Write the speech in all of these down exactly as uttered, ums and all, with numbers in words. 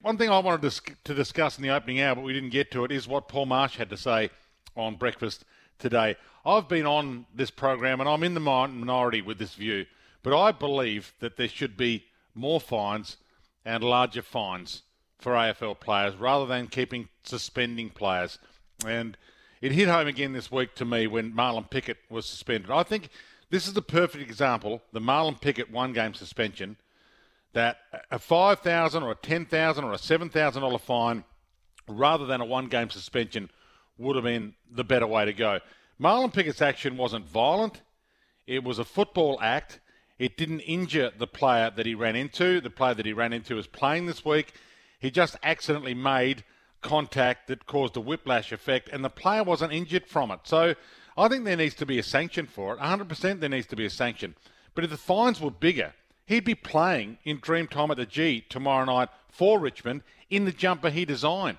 one thing I wanted to, to discuss in the opening hour, but we didn't get to it, is what Paul Marsh had to say on Breakfast today. I've been on this program, and I'm in the minority with this view, but I believe that there should be more fines and larger fines for A F L players rather than keeping suspending players. And it hit home again this week to me when Marlon Pickett was suspended. I think this is the perfect example, the Marlon Pickett one-game suspension, that a five thousand dollars or a ten thousand dollars or a seven thousand dollars fine rather than a one-game suspension would have been the better way to go. Marlon Pickett's action wasn't violent. It was a football act. It didn't injure the player that he ran into. The player that he ran into was playing this week. He just accidentally made contact that caused a whiplash effect, and the player wasn't injured from it. So I think there needs to be a sanction for it. one hundred percent there needs to be a sanction. But if the fines were bigger, he'd be playing in Dreamtime at the G tomorrow night for Richmond in the jumper he designed.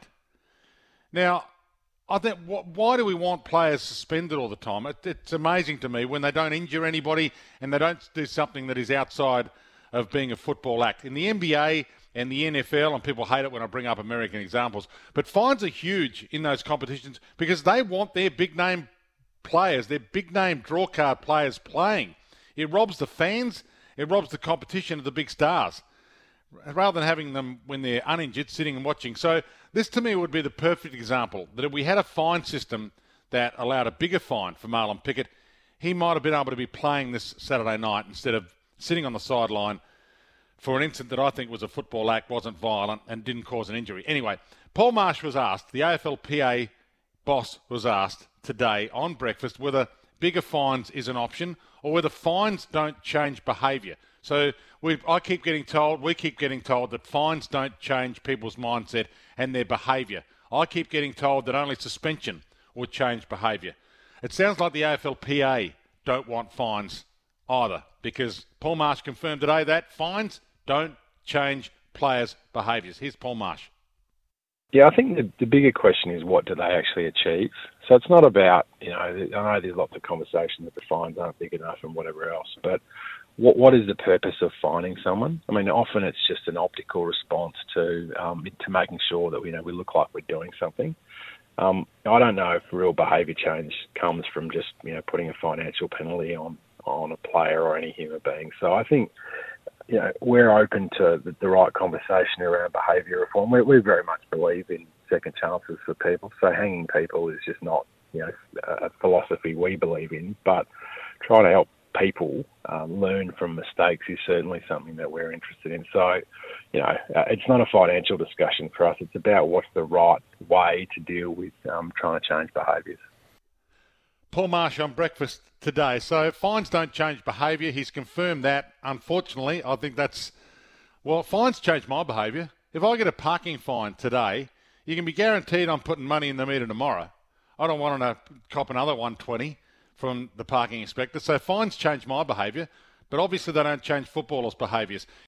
Now, I think, why do we want players suspended all the time? It, it's amazing to me when they don't injure anybody and they don't do something that is outside of being a football act. In the N B A and the N F L, and people hate it when I bring up American examples, but fines are huge in those competitions because they want their big-name players, their big-name drawcard players playing. It robs the fans, it robs the competition of the big stars, rather than having them when they're uninjured sitting and watching. So this to me would be the perfect example, that if we had a fine system that allowed a bigger fine for Marlon Pickett, he might have been able to be playing this Saturday night instead of sitting on the sideline for an incident that I think was a football act, wasn't violent, and didn't cause an injury. Anyway, Paul Marsh was asked, the A F L P A boss was asked today on Breakfast whether bigger fines is an option or whether fines don't change behaviour. So we, I keep getting told, we keep getting told that fines don't change people's mindset and their behaviour. I keep getting told that only suspension would change behaviour. It sounds like the A F L P A don't want fines either, because Paul Marsh confirmed today that fines don't change players' behaviours. Here's Paul Marsh. Yeah, I think the, the bigger question is, what do they actually achieve? So it's not about, you know, I know there's lots of conversation that the fines aren't big enough and whatever else, but what what is the purpose of fining someone? I mean, often it's just an optical response to um, to making sure that, you know, we look like we're doing something. Um, I don't know if real behaviour change comes from just, you know, putting a financial penalty on, on a player or any human being. So I think, you know, we're open to the, the right conversation around behaviour reform. We, we very much believe in second chances for people. So hanging people is just not, you know, a philosophy we believe in. But trying to help people um, learn from mistakes is certainly something that we're interested in. So, you know, uh, it's not a financial discussion for us. It's about what's the right way to deal with um, trying to change behaviours. Paul Marsh on Breakfast today. So fines don't change behaviour. He's confirmed that. Unfortunately, I think that's, well, fines change my behaviour. If I get a parking fine today, you can be guaranteed I'm putting money in the meter tomorrow. I don't want to cop another one hundred twenty from the parking inspector. So fines change my behaviour, but obviously they don't change footballers' behaviours.